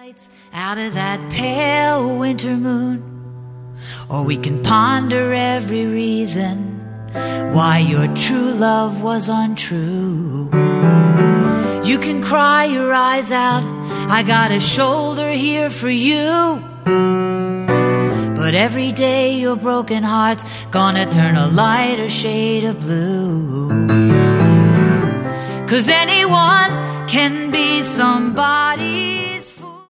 lights out of that pale winter moon, or we can ponder every reason why your true love was untrue. You can cry your eyes out, I got a shoulder here for you. But every day your broken heart's gonna turn a lighter shade of blue. 'Cause anyone can be somebody.